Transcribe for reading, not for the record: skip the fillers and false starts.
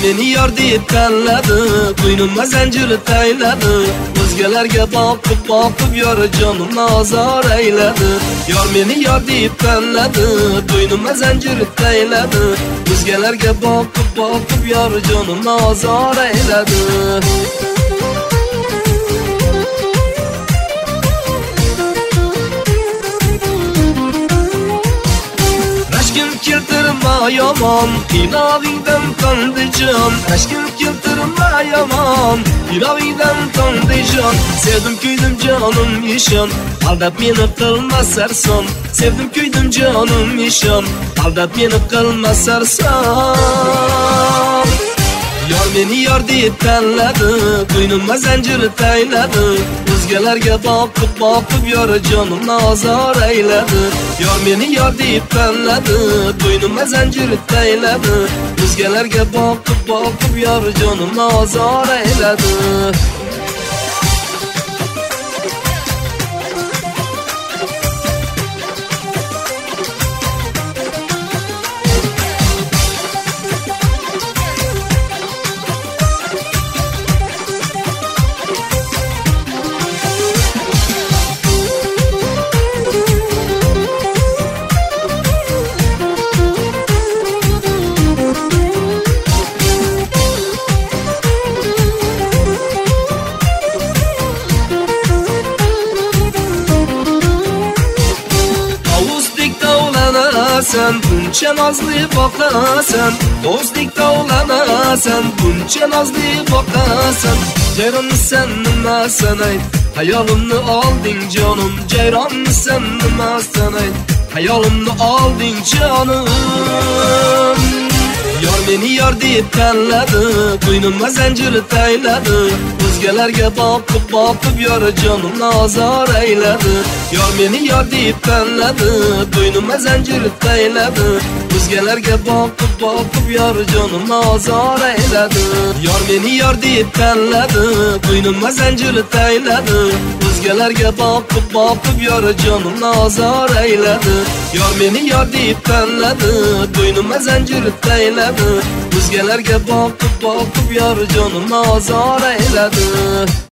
meni yor deb tanladi, bo'ynimga zanjir tayladi. O'zgalarga boqib yor jonimni ozor ayladi. Yor meni yor deb tanladi, bo'ynimga zanjir tayladi. O'zgalarga boqib yor jonimni ozor ayladi. Rashkim keltirma yomon, ilovingdan to'ndi jon. Rashkim keltirma yomon, ilovingdan to'ndi jon. Sevdim kuydim jonim ishon, aldab meni qilma sarson. Sevdim kuydim jonim ishon, aldab meni qilma sarson. Yor meni yor deb tanladi, bo'ynimga zanjir tayladi. O'zgalarga boqib yor jonimni ozor ayladi. Yor meni yor deb tanladi, bo'ynimga zanjir tayladi. O'zgalarga boqib yor jonimni ozor ayladi. Sen buncha nozli boqasan, do'stlik tovlanasan, buncha nozli boqasan. Jayronmisan nima sanayt, hayolimni olding jonim. Jayronmisan nima sanayt, hayolimni olding jonim. Yor meni yor deb tanladi, bo'ynimga zanjir tayladi. O'zgalarga boqib yor jonimni ozor ayladi. Yor meni yor deb tanladi, bo'ynimga zanjir tayladi. O'zgalarga boqib yor jonimni ozor ayladi. Yor meni yor deb tanladi, bo'ynimga zanjir tayladi. O'zgalarga boqib yor jonimni ozor ayladi. Yor meni yor deb tanladi, bo'ynimga zanjir tayladi. O'zgalarga boqib yor jonimni ozor ayladi.